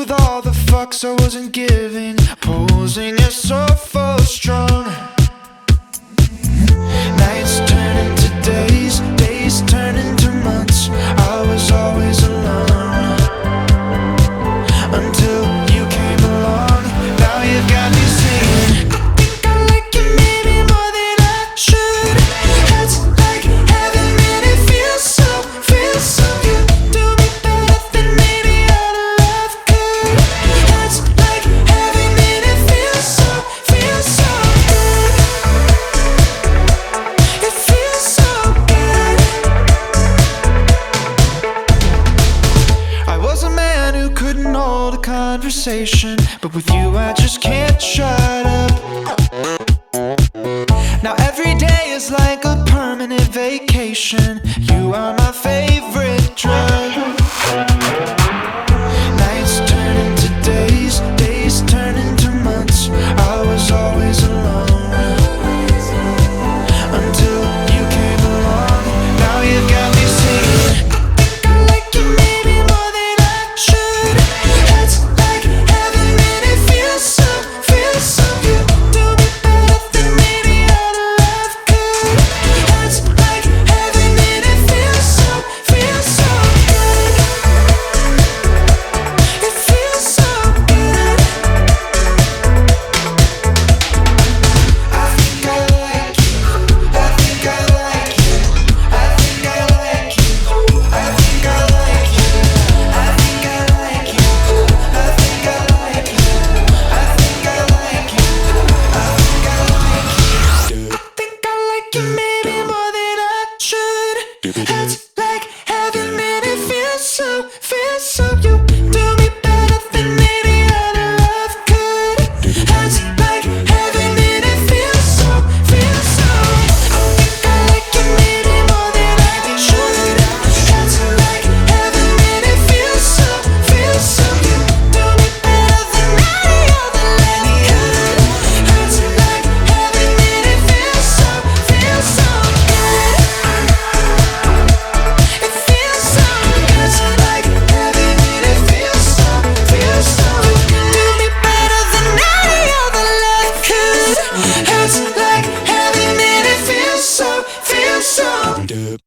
with all the fucks I wasn't giving, posing as so full strong. Nights turn into days, days turn into months. I was always alone until you came along. Now you've got me singing. I think I like you maybe more than I should. It's like heaven and it feels so good. Do me better than maybe all of love could. It's like heaven and it feels so good. It feels so good. I was a man who couldn't hold a conversation, but with you I just can't shut up. Now every day is like a permanent vacation. You are my favorite drug. Nights turn into days, days turn into months. I was always alone until you came along. Now you've got me singing. I think I like you maybe more than I should. It's like heaven and it feels so good. Do me better than maybe all of love could. It's like heaven and it feels so good. It feels so good. I think I like you. I think I like you. I think I like you. I think I like you. I think I like you. I think I like you. I think I like you. I think I like you. I think I like you maybe more than I should. It's like heaven and it feels so you do me better than maybe all of love could. It's like heaven and it feels so. I think I like you maybe more than I should. It's like heaven and it feels so you do me better than maybe all the love could. It's like heaven and it feels so good. It feels so good. It's like heaven and it feels so good. Do me better than maybe all the love could. It's like heaven and it feels so good.